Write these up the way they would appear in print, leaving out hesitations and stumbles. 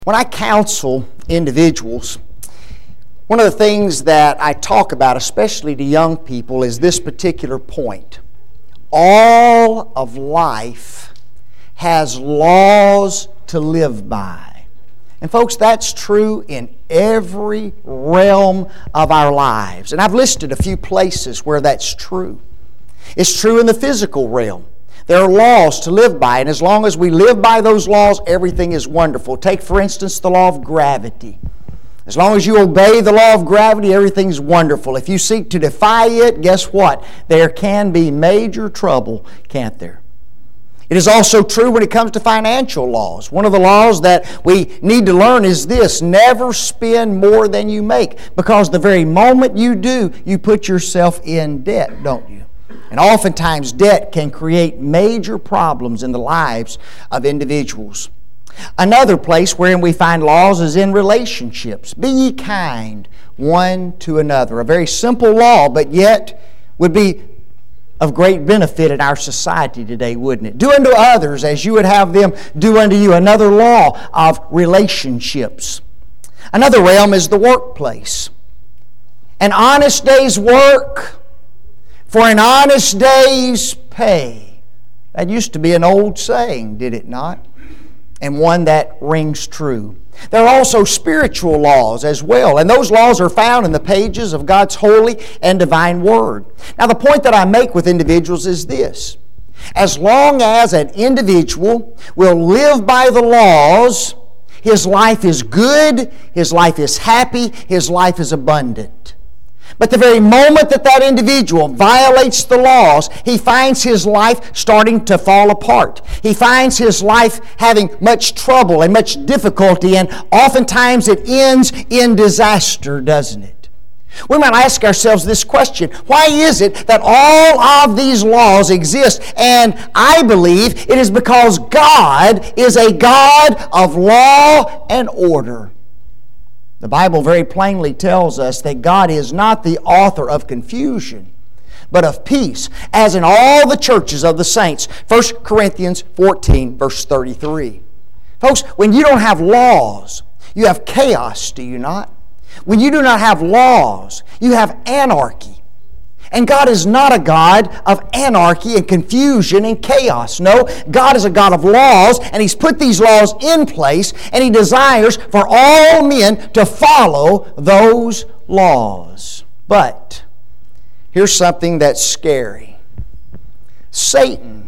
When I counsel individuals, one of the things that I talk about, especially to young people, is this particular point. All of life has laws to live by. And folks, that's true in every realm of our lives. And I've listed a few places where that's true. It's true in the physical realm. There are laws to live by, and as long as we live by those laws, everything is wonderful. Take, for instance, the law of gravity. As long as you obey the law of gravity, everything's wonderful. If you seek to defy it, guess what? There can be major trouble, can't there? It is also true when it comes to financial laws. One of the laws that we need to learn is this: never spend more than you make, because the very moment you do, you put yourself in debt, don't you? And oftentimes debt can create major problems in the lives of individuals. Another place wherein we find laws is in relationships. Be ye kind one to another. A very simple law, but yet would be of great benefit in our society today, wouldn't it? Do unto others as you would have them do unto you. Another law of relationships. Another realm is the workplace. An honest day's work for an honest day's pay. That used to be an old saying, did it not? And one that rings true. There are also spiritual laws as well, and those laws are found in the pages of God's holy and divine Word. Now, the point that I make with individuals is this: as long as an individual will live by the laws, his life is good, his life is happy, his life is abundant. But the very moment that that individual violates the laws, he finds his life starting to fall apart. He finds his life having much trouble and much difficulty, and oftentimes it ends in disaster, doesn't it? We might ask ourselves this question: why is it that all of these laws exist? And I believe it is because God is a God of law and order. The Bible very plainly tells us that God is not the author of confusion, but of peace, as in all the churches of the saints. 1 Corinthians 14, verse 33. Folks, when you don't have laws, you have chaos, do you not? When you do not have laws, you have anarchy. And God is not a God of anarchy and confusion and chaos. No, God is a God of laws, and He's put these laws in place, and He desires for all men to follow those laws. But here's something that's scary. Satan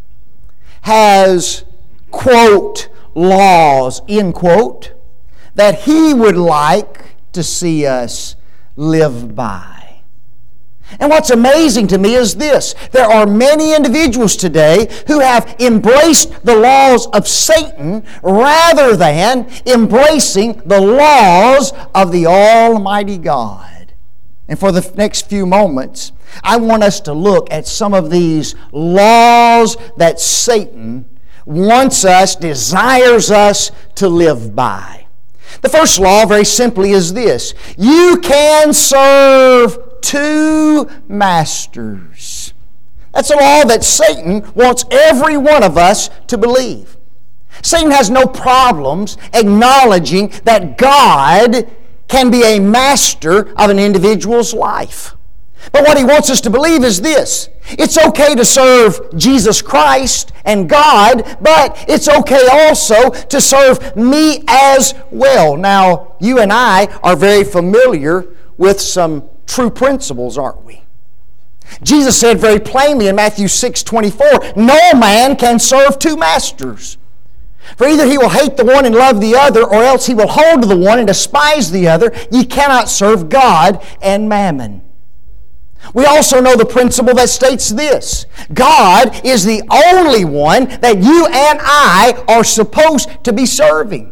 has, quote, laws, end quote, that he would like to see us live by. And what's amazing to me is this: there are many individuals today who have embraced the laws of Satan rather than embracing the laws of the Almighty God. And for the next few moments, I want us to look at some of these laws that Satan wants us, desires us to live by. The first law, very simply, is this: you can serve two masters. That's a law that Satan wants every one of us to believe. Satan has no problems acknowledging that God can be a master of an individual's life. But what he wants us to believe is this: it's okay to serve Jesus Christ and God, but it's okay also to serve me as well. Now, you and I are very familiar with some true principles, aren't we? Jesus said very plainly in Matthew 6:24, no man can serve two masters. For either he will hate the one and love the other, or else he will hold to the one and despise the other. Ye cannot serve God and mammon. We also know the principle that states this: God is the only one that you and I are supposed to be serving.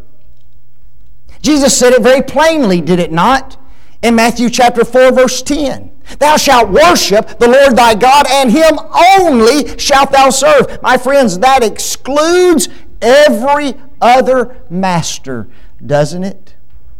Jesus said it very plainly, did it not? In Matthew chapter 4, verse 10. Thou shalt worship the Lord thy God, and Him only shalt thou serve. My friends, that excludes every other master, doesn't it?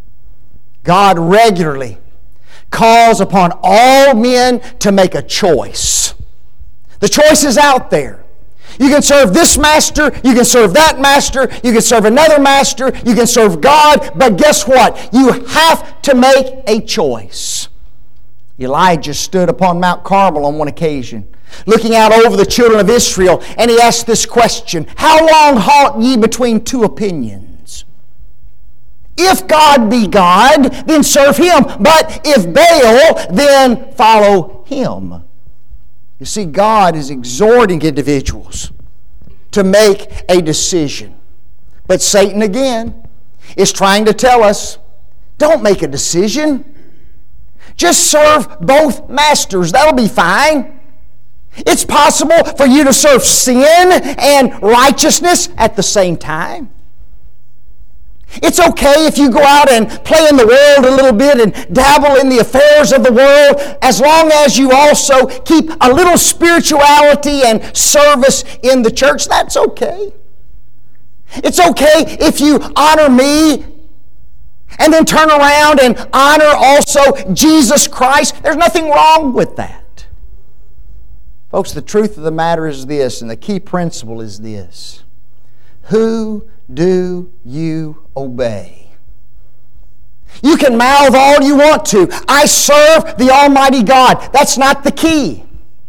God regularly calls upon all men to make a choice. The choice is out there. You can serve this master, you can serve that master, you can serve another master, you can serve God, but guess what? You have to make a choice. Elijah stood upon Mount Carmel on one occasion, looking out over the children of Israel, and he asked this question, "How long halt ye between two opinions? If God be God, then serve Him, but if Baal, then follow him." You see, God is exhorting individuals to make a decision. But Satan, again, is trying to tell us, don't make a decision. Just serve both masters. That'll be fine. It's possible for you to serve sin and righteousness at the same time. It's okay if you go out and play in the world a little bit and dabble in the affairs of the world, as long as you also keep a little spirituality and service in the church. That's okay. It's okay if you honor me and then turn around and honor also Jesus Christ. There's nothing wrong with that. Folks, the truth of the matter is this, and the key principle is this. Who do you obey? You can mouth all you want to. I serve the Almighty God. That's not the key.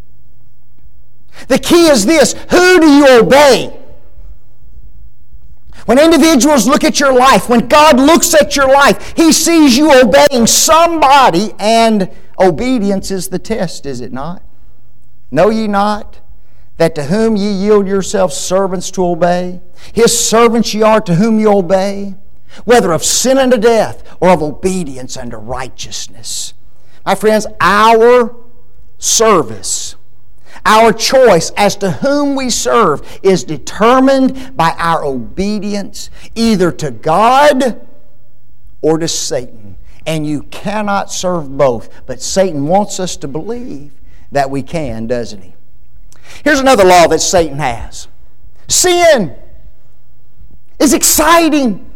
The key is this. Who do you obey? When individuals look at your life, when God looks at your life, He sees you obeying somebody, and obedience is the test, is it not? Know ye not that to whom ye yield yourselves servants to obey, His servants ye are to whom ye obey, whether of sin unto death or of obedience unto righteousness. My friends, our service, our choice as to whom we serve is determined by our obedience either to God or to Satan. And you cannot serve both. But Satan wants us to believe that we can, doesn't he? Here's another law that Satan has. Sin is exciting.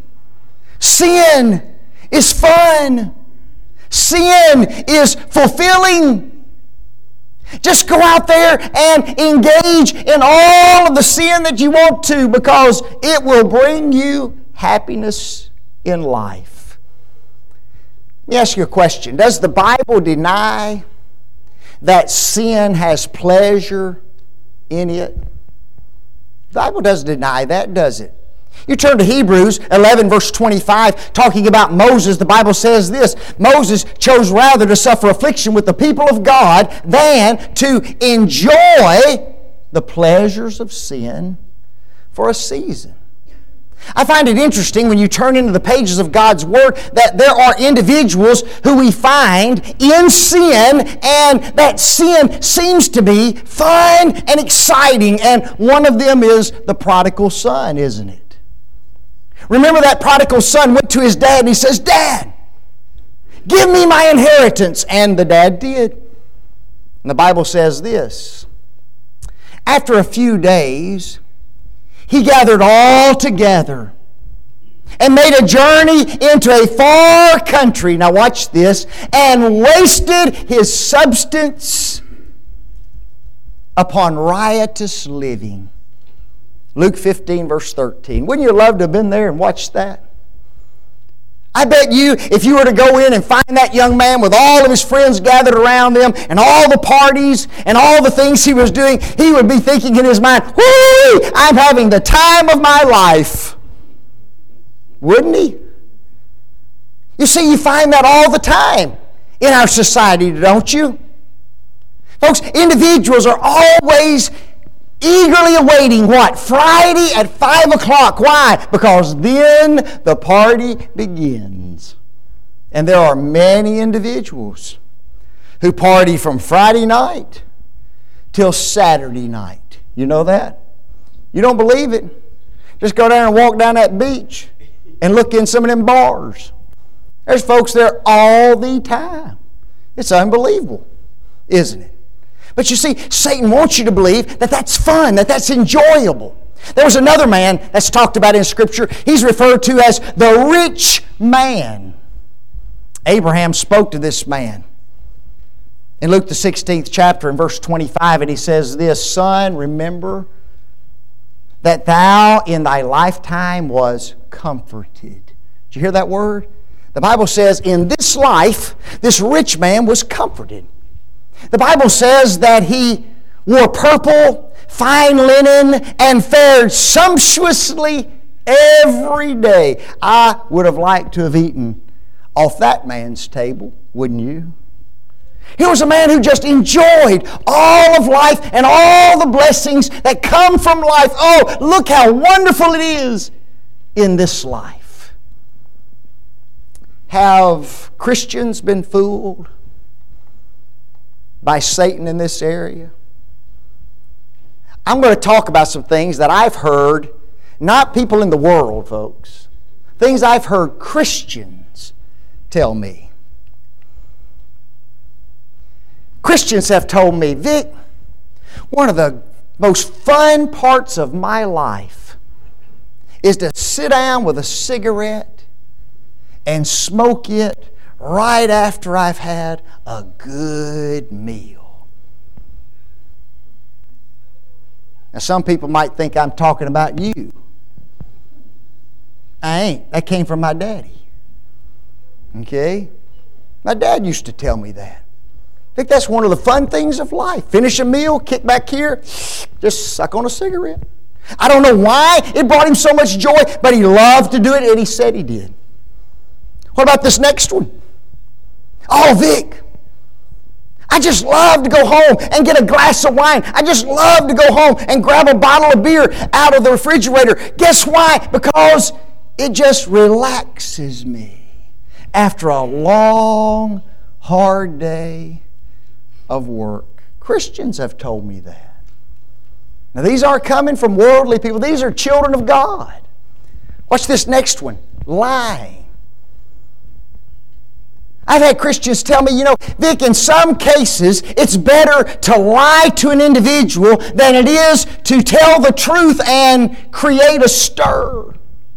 Sin is fun. Sin is fulfilling. Just go out there and engage in all of the sin that you want to, because it will bring you happiness in life. Let me ask you a question. Does the Bible deny that sin has pleasure in it? The Bible doesn't deny that, does it? You turn to Hebrews 11 verse 25, talking about Moses. The Bible says this: Moses chose rather to suffer affliction with the people of God than to enjoy the pleasures of sin for a season. I find it interesting when you turn into the pages of God's Word that there are individuals who we find in sin, and that sin seems to be fun and exciting. And one of them is the prodigal son, isn't it? Remember, that prodigal son went to his dad and he says, "Dad, give me my inheritance." And the dad did. And the Bible says this: after a few days, he gathered all together and made a journey into a far country. Now watch this. And wasted his substance upon riotous living. Luke 15 verse 13. Wouldn't you love to have been there and watched that? I bet you, if you were to go in and find that young man with all of his friends gathered around them and all the parties and all the things he was doing, he would be thinking in his mind, "Whoo, I'm having the time of my life." Wouldn't he? You see, you find that all the time in our society, don't you? Folks, individuals are always eagerly awaiting what? Friday at 5 o'clock. Why? Because then the party begins. And there are many individuals who party from Friday night till Saturday night. You know that? You don't believe it? Just go down and walk down that beach and look in some of them bars. There's folks there all the time. It's unbelievable, isn't it? But you see, Satan wants you to believe that that's fun, that that's enjoyable. There was another man that's talked about in Scripture. He's referred to as the rich man. Abraham spoke to this man in Luke the 16th chapter in verse 25, and he says this: "Son, remember that thou in thy lifetime was comforted. Did you hear that word? The Bible says in this life, this rich man was comforted. The Bible says that he wore purple, fine linen, and fared sumptuously every day. I would have liked to have eaten off that man's table, wouldn't you? He was a man who just enjoyed all of life and all the blessings that come from life. Oh, look how wonderful it is in this life. Have Christians been fooled by Satan in this area? I'm going to talk about some things that I've heard, not people in the world, folks. Things I've heard Christians tell me. Christians have told me, Vic, one of the most fun parts of my life is to sit down with a cigarette and smoke it right after I've had a good meal. Now, some people might think I'm talking about you. I ain't. That came from my daddy. Okay? My dad used to tell me that. I think that's one of the fun things of life. Finish a meal, kick back here, just suck on a cigarette. I don't know why it brought him so much joy, but he loved to do it, and he said he did. What about this next one? Oh, Vic, I just love to go home and get a glass of wine. I just love to go home and grab a bottle of beer out of the refrigerator. Guess why? Because it just relaxes me after a long, hard day of work. Christians have told me that. Now, these aren't coming from worldly people. These are children of God. Watch this next one. Lying. I've had Christians tell me, Vic, in some cases, it's better to lie to an individual than it is to tell the truth and create a stir.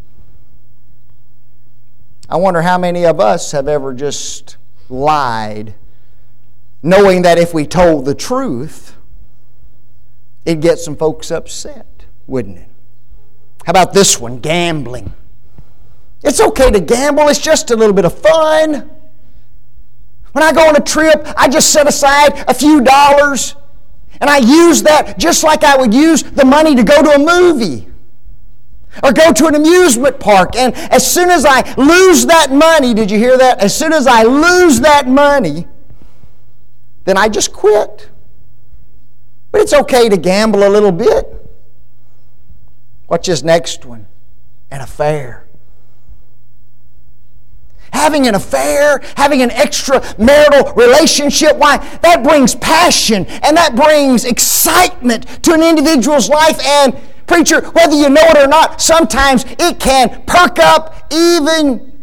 I wonder how many of us have ever just lied, knowing that if we told the truth, it'd get some folks upset, wouldn't it? How about this one, gambling? It's okay to gamble, it's just a little bit of fun. When I go on a trip, I just set aside a few dollars, and I use that just like I would use the money to go to a movie or go to an amusement park. And as soon as I lose that money, did you hear that? As soon as I lose that money, then I just quit. But it's okay to gamble a little bit. Watch this next one. An affair. Having an affair, having an extramarital relationship, why? That brings passion and that brings excitement to an individual's life. And preacher, whether you know it or not, sometimes it can perk up even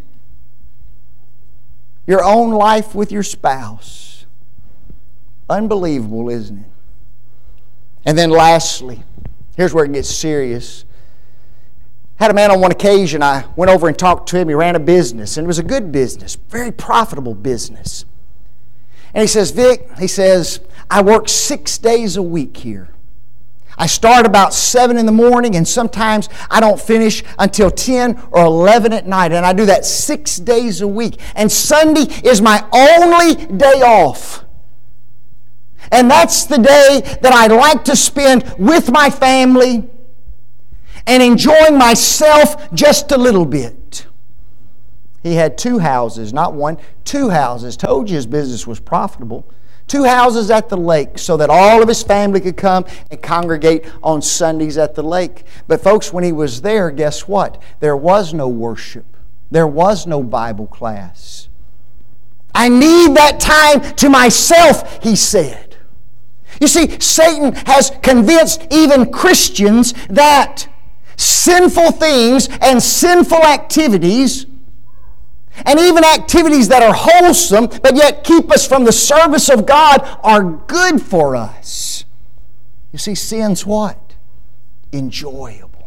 your own life with your spouse. Unbelievable, isn't it? And then lastly, here's where it gets serious. Had a man on one occasion, I went over and talked to him. He ran a business, and it was a good business, very profitable business. And he says, Vic, I work 6 days a week here. I start about 7 in the morning, and sometimes I don't finish until 10 or 11 at night. And I do that 6 days a week. And Sunday is my only day off. And that's the day that I like to spend with my family and enjoying myself just a little bit. He had 2 houses, not one, 2 houses. Told you his business was profitable. 2 houses at the lake so that all of his family could come and congregate on Sundays at the lake. But folks, when he was there, guess what? There was no worship. There was no Bible class. I need that time to myself, he said. You see, Satan has convinced even Christians that sinful things and sinful activities, and even activities that are wholesome but yet keep us from the service of God, are good for us. You see, sin's what? Enjoyable.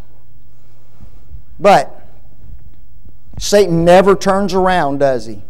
But Satan never turns around, does he?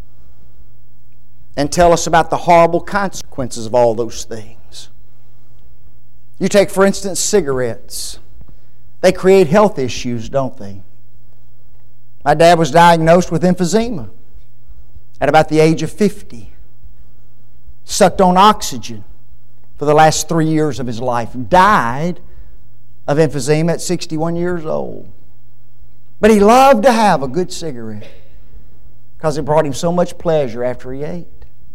And tell us about the horrible consequences of all those things. You take, for instance, cigarettes. They create health issues, don't they? My dad was diagnosed with emphysema at about the age of 50. Sucked on oxygen for the last 3 years of his life. Died of emphysema at 61 years old. But he loved to have a good cigarette because it brought him so much pleasure after he ate.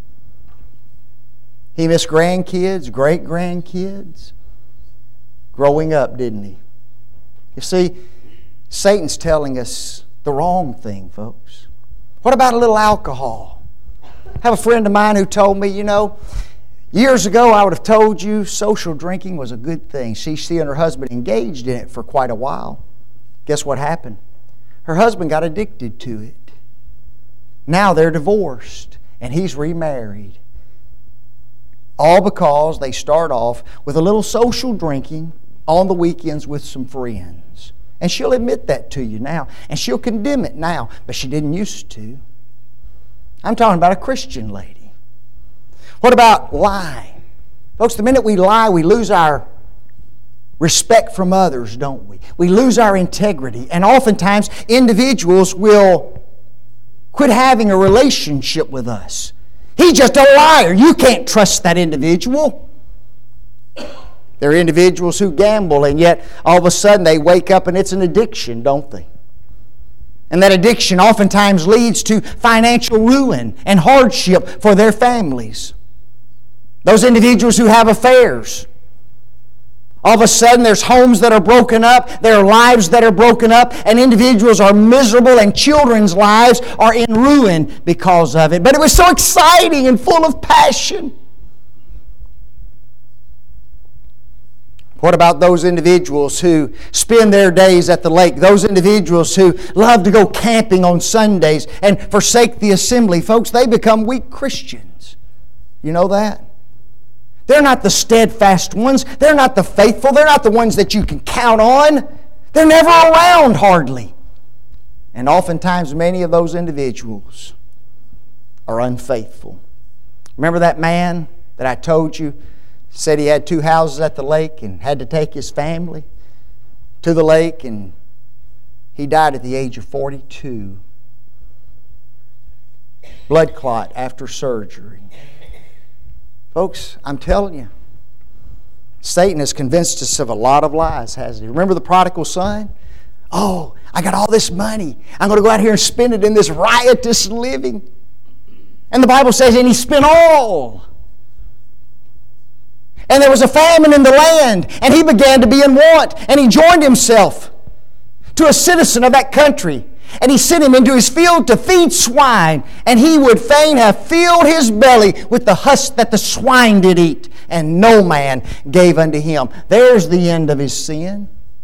He missed grandkids, great-grandkids, growing up, didn't he? You see, Satan's telling us the wrong thing, folks. What about a little alcohol? I have a friend of mine who told me, years ago I would have told you social drinking was a good thing. She and her husband engaged in it for quite a while. Guess what happened? Her husband got addicted to it. Now they're divorced and he's remarried. All because they start off with a little social drinking on the weekends with some friends. And she'll admit that to you now. And she'll condemn it now. But she didn't used to. I'm talking about a Christian lady. What about lying? Folks, the minute we lie, we lose our respect from others, don't we? We lose our integrity. And oftentimes, individuals will quit having a relationship with us. He's just a liar. You can't trust that individual. There are individuals who gamble, and yet all of a sudden they wake up and it's an addiction, don't they? And that addiction oftentimes leads to financial ruin and hardship for their families. Those individuals who have affairs, all of a sudden there's homes that are broken up, there are lives that are broken up, and individuals are miserable, and children's lives are in ruin because of it. But it was so exciting and full of passion. What about those individuals who spend their days at the lake? Those individuals who love to go camping on Sundays and forsake the assembly? Folks, they become weak Christians. You know that? They're not the steadfast ones. They're not the faithful. They're not the ones that you can count on. They're never around hardly. And oftentimes many of those individuals are unfaithful. Remember that man that I told you said he had 2 houses at the lake and had to take his family to the lake, and he died at the age of 42. Blood clot after surgery. Folks, I'm telling you, Satan has convinced us of a lot of lies, hasn't he? Remember the prodigal son? Oh, I got all this money. I'm going to go out here and spend it in this riotous living. And the Bible says, and he spent all. And there was a famine in the land, and he began to be in want. And he joined himself to a citizen of that country. And he sent him into his field to feed swine. And he would fain have filled his belly with the husk that the swine did eat. And no man gave unto him. There's the end of his sin.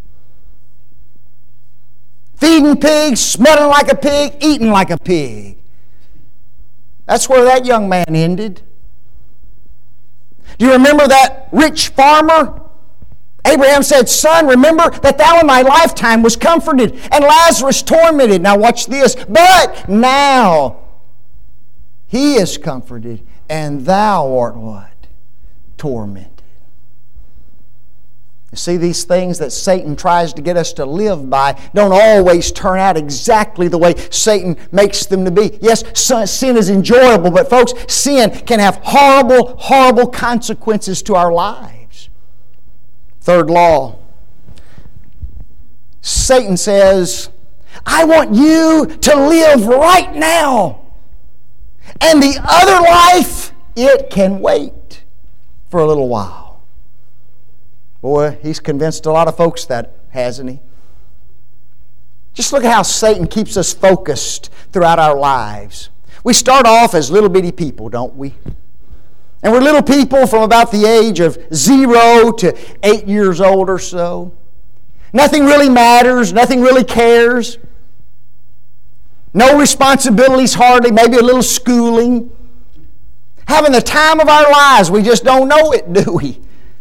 Feeding pigs, smelling like a pig, eating like a pig. That's where that young man ended. Do you remember that rich farmer? Abraham said, son, remember that thou in thy lifetime was comforted, and Lazarus tormented. Now watch this. But now he is comforted, and thou art what? Tormented. You see, these things that Satan tries to get us to live by don't always turn out exactly the way Satan makes them to be. Yes, sin is enjoyable, but folks, sin can have horrible, horrible consequences to our lives. Third law. Satan says, I want you to live right now. And the other life, it can wait for a little while. Boy, he's convinced a lot of folks that, hasn't he? Just look at how Satan keeps us focused throughout our lives. We start off as little bitty people, don't we? And we're little people from about the age of 0 to 8 years old or so. Nothing really matters. Nothing really cares. No responsibilities hardly. Maybe a little schooling. Having the time of our lives. We just don't know it, do we?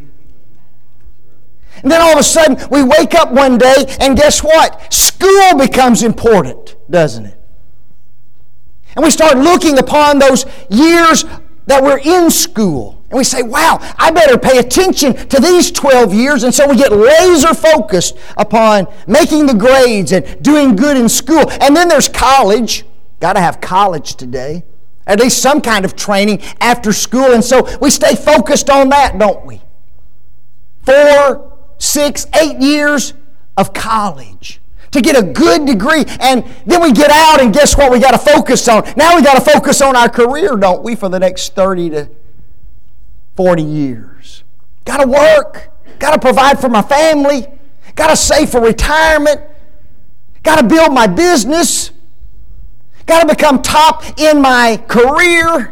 And then all of a sudden, we wake up one day, and guess what? School becomes important, doesn't it? And we start looking upon those years that we're in school. And And we say, wow, I better pay attention to these 12 years. And so we get laser focused upon making the grades and doing good in school. And then there's college. Got to have college today. At least some kind of training after school. And so we stay focused on that, don't we? 4, 6, 8 years of college to get a good degree. And then we get out and guess what we got to focus on? Now we got to focus on our career, don't we, for the next 30 to 40 years. Got to work. Got to provide for my family. Got to save for retirement. Got to build my business. Got to become top in my career.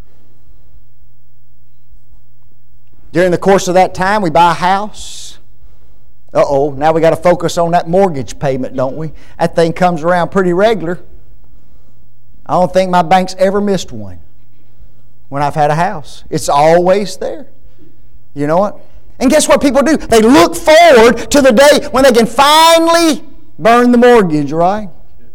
During the course of that time, we buy a house. Now we got to focus on that mortgage payment, don't we? That thing comes around pretty regular. I don't think my bank's ever missed one when I've had a house. It's always there. You know what? And guess what people do? They look forward to the day when they can finally burn the mortgage, right?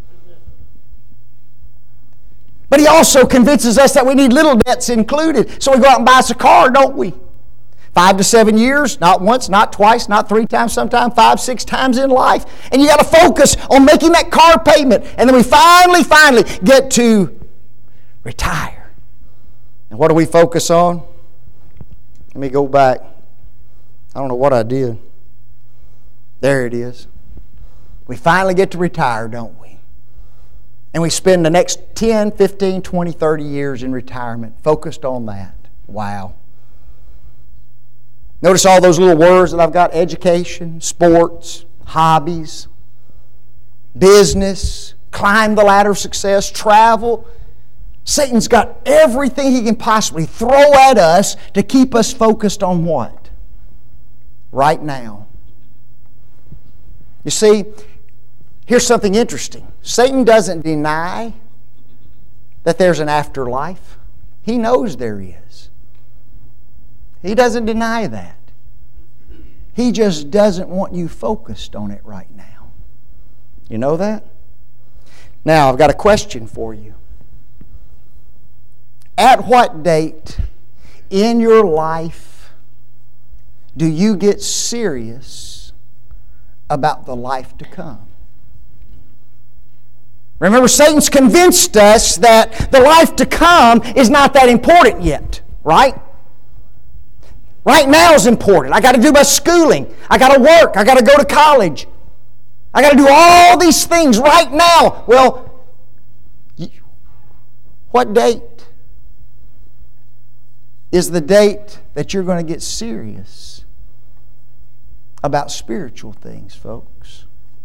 But he also convinces us that we need little debts included. So we go out and buy us a car, don't we? 5 to 7 years, not once, not twice, not 3 times, sometimes 5, 6 times in life. And you got to focus on making that car payment. And then we finally get to retire. And what do we focus on? Let me go back. I don't know what I did. There it is. We finally get to retire, don't we? And we spend the next 10, 15, 20, 30 years in retirement focused on that. Wow. Notice all those little words that I've got: education, sports, hobbies, business, climb the ladder of success, travel. Satan's got everything he can possibly throw at us to keep us focused on what? Right now. You see, here's something interesting. Satan doesn't deny that there's an afterlife. He knows there is. He doesn't deny that. He just doesn't want you focused on it right now. You know that? Now, I've got a question for you. At what date in your life do you get serious about the life to come? Remember, Satan's convinced us that the life to come is not that important yet, right? Right now is important. I got to do my schooling. I got to work. I got to go to college. I got to do all these things right now. Well, what date is the date that you're going to get serious about spiritual things, folks?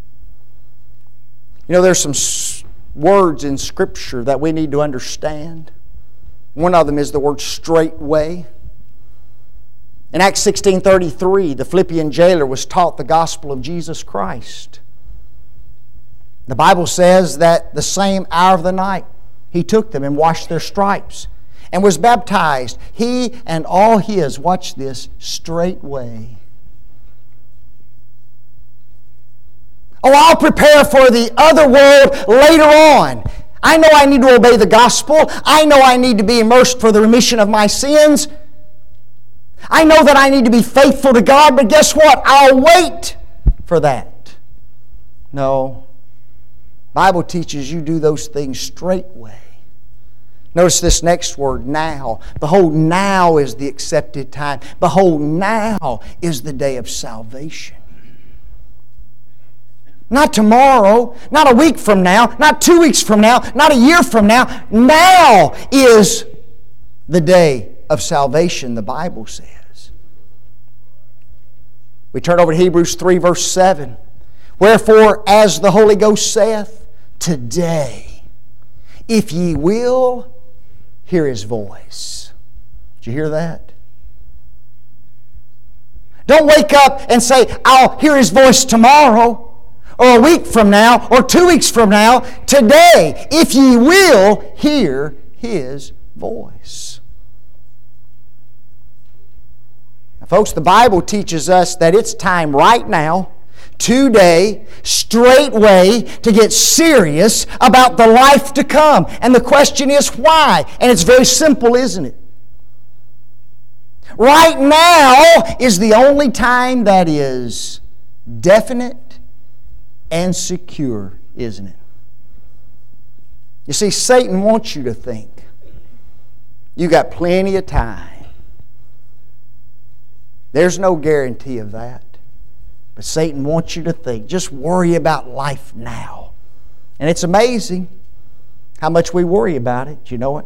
You know, there's some words in Scripture that we need to understand. One of them is the word straightway. In Acts 16:33, the Philippian jailer was taught the gospel of Jesus Christ. The Bible says that the same hour of the night he took them and washed their stripes and was baptized, he and all his, watch this, straightway. Oh, I'll prepare for the other world later on. I know I need to obey the gospel. I know I need to be immersed for the remission of my sins. I know that I need to be faithful to God, but guess what? I'll wait for that. No. The Bible teaches you do those things straightway. Notice this next word, now. Behold, now is the accepted time. Behold, now is the day of salvation. Not tomorrow, not a week from now, not 2 weeks from now, not a year from now. Now is the day of salvation, the Bible says. We turn over to Hebrews 3, verse 7. Wherefore, as the Holy Ghost saith, today, if ye will, hear His voice. Did you hear that? Don't wake up and say, I'll hear His voice tomorrow, or a week from now, or 2 weeks from now. Today, if ye will, hear His voice. Now, folks, the Bible teaches us that it's time right now, today, straightway, to get serious about the life to come. And the question is why? And it's very simple, isn't it? Right now is the only time that is definite and secure, isn't it? You see, Satan wants you to think you got plenty of time. There's no guarantee of that. But Satan wants you to think, just worry about life now. And it's amazing how much we worry about it. You know it?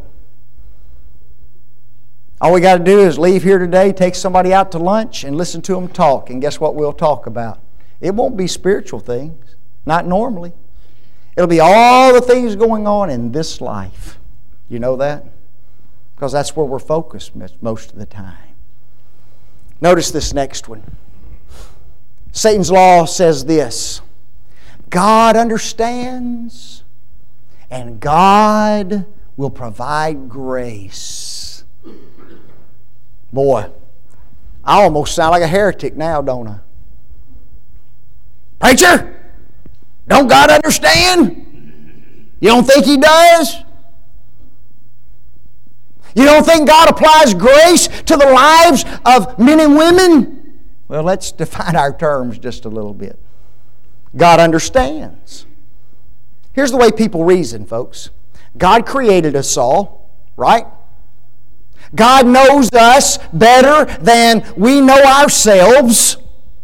All we got to do is leave here today, take somebody out to lunch, and listen to them talk. And guess what we'll talk about? It won't be spiritual things. Not normally. It'll be all the things going on in this life. You know that? Because that's where we're focused most of the time. Notice this next one. Satan's law says this: God understands and God will provide grace. Boy, I almost sound like a heretic now, don't I? Preacher, don't God understand? You don't think He does? You don't think God applies grace to the lives of men and women? Well, let's define our terms just a little bit. God understands. Here's the way people reason, folks. God created us all, right? God knows us better than we know ourselves.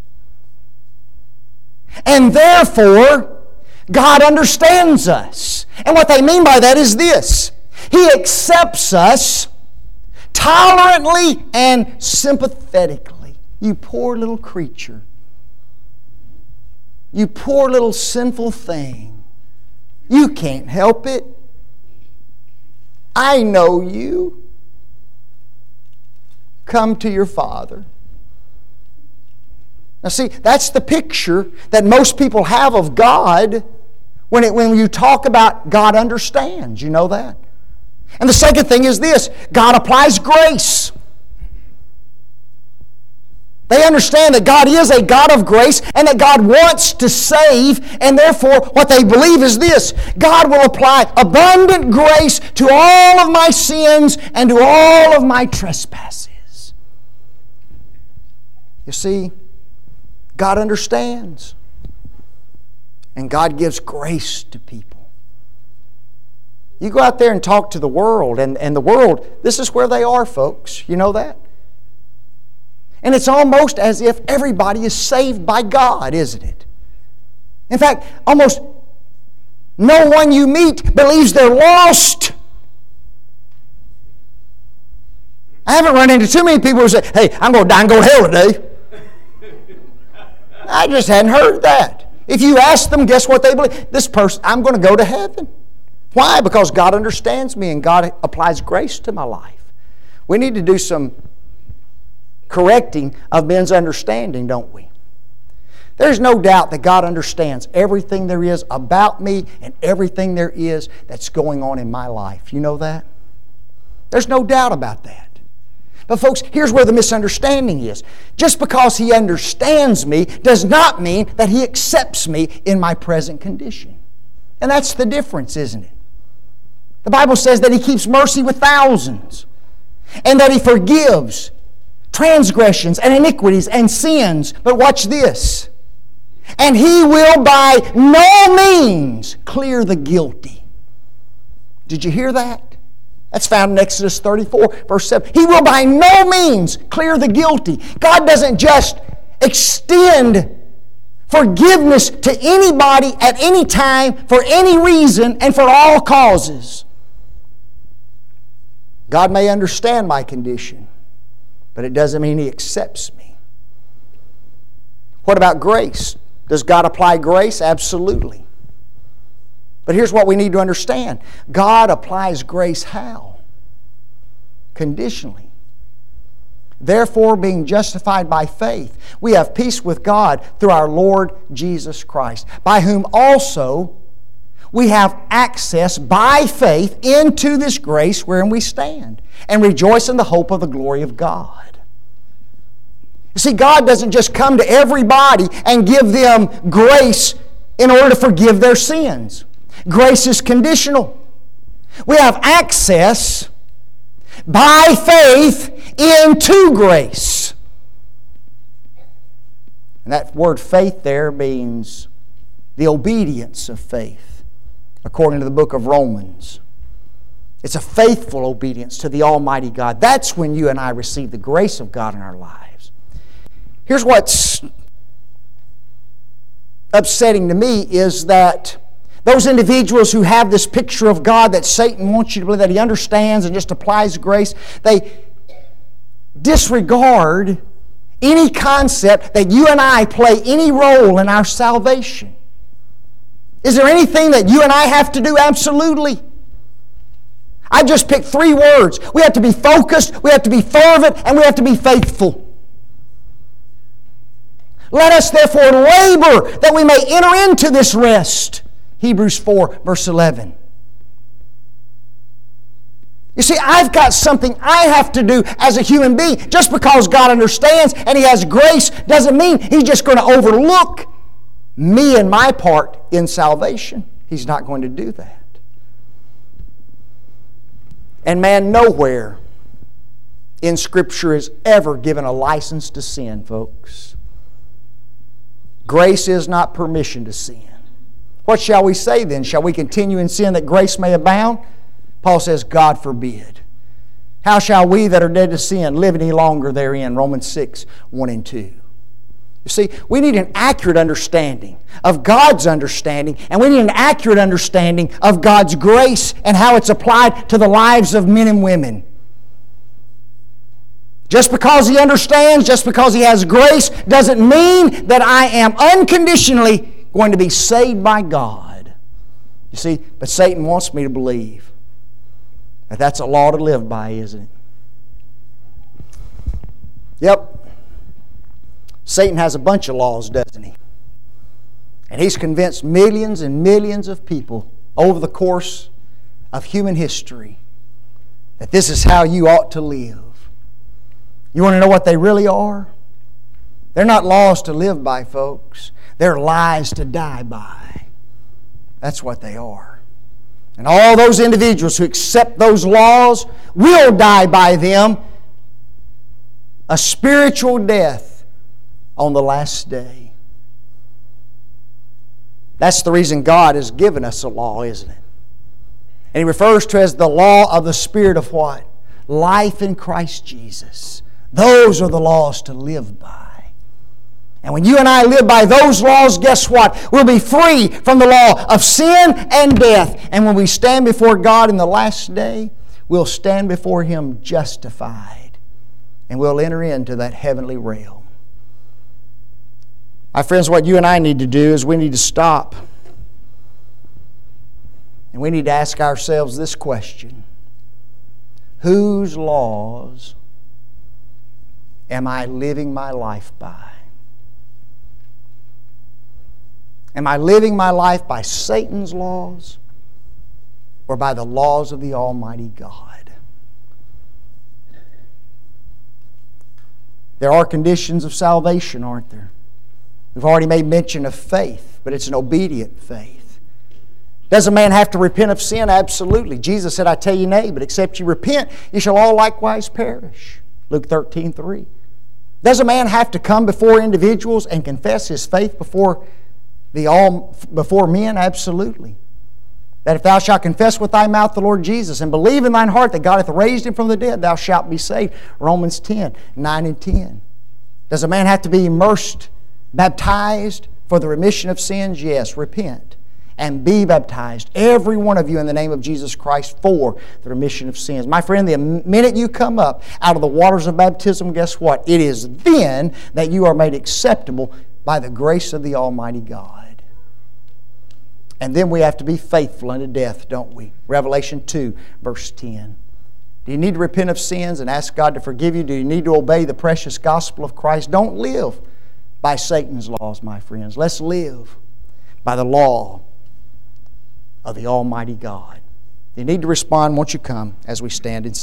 And therefore, God understands us. And what they mean by that is this: He accepts us tolerantly and sympathetically. You poor little creature. You poor little sinful thing. You can't help it. I know you. Come to your Father. Now see, that's the picture that most people have of God when you talk about God understands. You know that? And the second thing is this: God applies grace. They understand that God is a God of grace and that God wants to save, and therefore what they believe is this: God will apply abundant grace to all of my sins and to all of my trespasses. You see, God understands, and God gives grace to people. You go out there and talk to the world, and the world, this is where they are, folks. You know that? And it's almost as if everybody is saved by God, isn't it? In fact, almost no one you meet believes they're lost. I haven't run into too many people who say, "Hey, I'm going to die and go to hell today." I just hadn't heard that. If you ask them, guess what they believe? This person, I'm going to go to heaven. Why? Because God understands me and God applies grace to my life. We need to do some correcting of men's understanding, don't we? There's no doubt that God understands everything there is about me and everything there is that's going on in my life. You know that? There's no doubt about that. But folks, here's where the misunderstanding is. Just because He understands me does not mean that He accepts me in my present condition. And that's the difference, isn't it? The Bible says that He keeps mercy with thousands, and that He forgives transgressions and iniquities and sins. But watch this: and He will by no means clear the guilty. Did you hear that? That's found in Exodus 34, verse 7. He will by no means clear the guilty. God doesn't just extend forgiveness to anybody at any time, for any reason, and for all causes. God may understand my condition, but it doesn't mean He accepts me. What about grace? Does God apply grace? Absolutely. But here's what we need to understand. God applies grace how? Conditionally. Therefore, being justified by faith, we have peace with God through our Lord Jesus Christ, by whom also we have access by faith into this grace wherein we stand, and rejoice in the hope of the glory of God. You see, God doesn't just come to everybody and give them grace in order to forgive their sins. Grace is conditional. We have access by faith into grace. And that word faith there means the obedience of faith, according to the book of Romans. It's a faithful obedience to the Almighty God. That's when you and I receive the grace of God in our lives. Here's what's upsetting to me is that those individuals who have this picture of God that Satan wants you to believe that He understands and just applies grace, they disregard any concept that you and I play any role in our salvation. Is there anything that you and I have to do? Absolutely. I just picked 3 words. We have to be focused, we have to be fervent, and we have to be faithful. Let us therefore labor that we may enter into this rest. Hebrews 4, verse 11. You see, I've got something I have to do as a human being. Just because God understands and He has grace doesn't mean He's just going to overlook me and my part in salvation. He's not going to do that. And man, nowhere in Scripture is ever given a license to sin, folks. Grace is not permission to sin. What shall we say then? Shall we continue in sin that grace may abound? Paul says, God forbid. How shall we that are dead to sin live any longer therein? Romans 6, 1 and 2. You see, we need an accurate understanding of God's understanding, and we need an accurate understanding of God's grace and how it's applied to the lives of men and women. Just because He understands, just because He has grace, doesn't mean that I am unconditionally going to be saved by God. You see, but Satan wants me to believe that that's a law to live by, isn't it? Yep. Satan has a bunch of laws, doesn't he? And he's convinced millions and millions of people over the course of human history that this is how you ought to live. You want to know what they really are? They're not laws to live by, folks. They're lies to die by. That's what they are. And all those individuals who accept those laws will die by them a spiritual death on the last day. That's the reason God has given us a law, isn't it? And He refers to it as the law of the Spirit of what? Life in Christ Jesus. Those are the laws to live by. And when you and I live by those laws, guess what? We'll be free from the law of sin and death. And when we stand before God in the last day, we'll stand before Him justified. And we'll enter into that heavenly realm. My friends, what you and I need to do is we need to stop. And we need to ask ourselves this question. Whose laws am I living my life by? Am I living my life by Satan's laws or by the laws of the Almighty God? There are conditions of salvation, aren't there? We've already made mention of faith, but it's an obedient faith. Does a man have to repent of sin? Absolutely. Jesus said, I tell you nay, but except you repent, you shall all likewise perish. Luke 13:3. Does a man have to come before individuals and confess his faith before men? Absolutely. That if thou shalt confess with thy mouth the Lord Jesus and believe in thine heart that God hath raised Him from the dead, thou shalt be saved. Romans 10, 9 and 10. Does a man have to be immersed, baptized for the remission of sins? Yes. Repent and be baptized, every one of you, in the name of Jesus Christ for the remission of sins. My friend, the minute you come up out of the waters of baptism, guess what? It is then that you are made acceptable by the grace of the Almighty God. And then we have to be faithful unto death, don't we? Revelation 2, verse 10. Do you need to repent of sins and ask God to forgive you? Do you need to obey the precious gospel of Christ? Don't live by Satan's laws, my friends. Let's live by the law of the Almighty God. You need to respond, won't you come as we stand and sing.